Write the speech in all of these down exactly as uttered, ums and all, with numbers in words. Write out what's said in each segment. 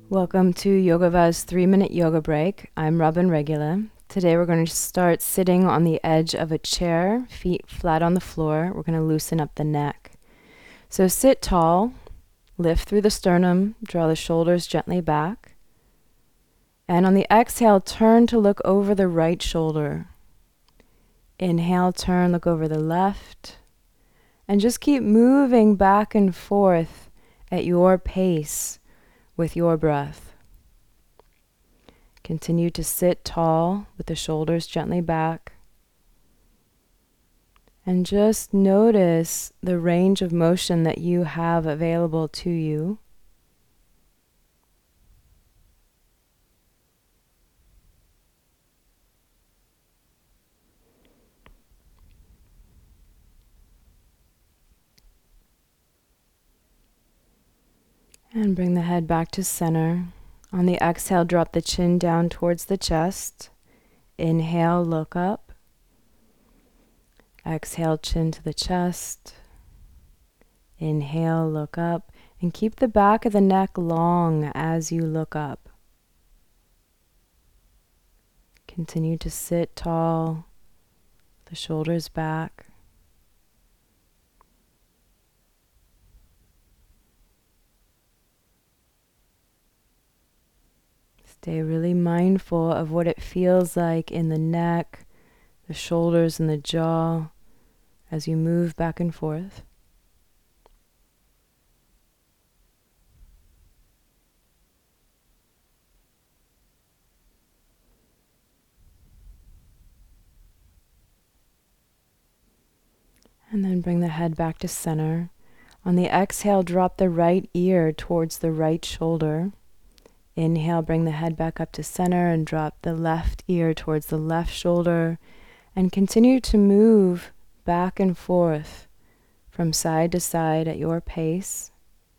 Welcome to Yogava's three-minute yoga break. I'm Robin Regula. Today we're going to start sitting on the edge of a chair, feet flat on the floor. We're going to loosen up the neck. So sit tall, lift through the sternum, draw the shoulders gently back. And on the exhale, turn to look over the right shoulder. Inhale, turn, look over the left. And just keep moving back and forth at your pace with your breath. Continue to sit tall with the shoulders gently back. And just notice the range of motion that you have available to you. And bring the head back to center. On the exhale, drop the chin down towards the chest. Inhale, look up. Exhale, chin to the chest. Inhale, look up. And keep the back of the neck long as you look up. Continue to sit tall, the shoulders back. Stay really mindful of what it feels like in the neck, the shoulders, and the jaw as you move back and forth. And then bring the head back to center. On the exhale, drop the right ear towards the right shoulder. Inhale, bring the head back up to center and drop the left ear towards the left shoulder. And continue to move back and forth from side to side at your pace.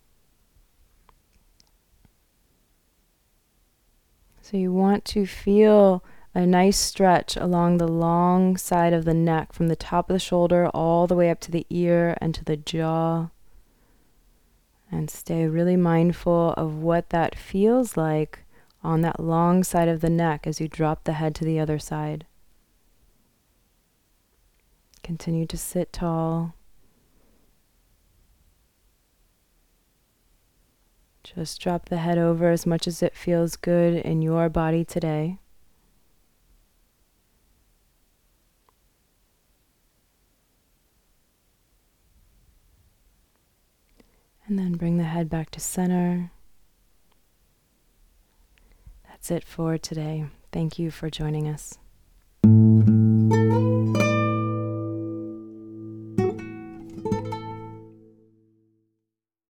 So you want to feel a nice stretch along the long side of the neck from the top of the shoulder all the way up to the ear and to the jaw. And stay really mindful of what that feels like on that long side of the neck as you drop the head to the other side. Continue to sit tall. Just drop the head over as much as it feels good in your body today. And then bring the head back to center. That's it for today. Thank you for joining us.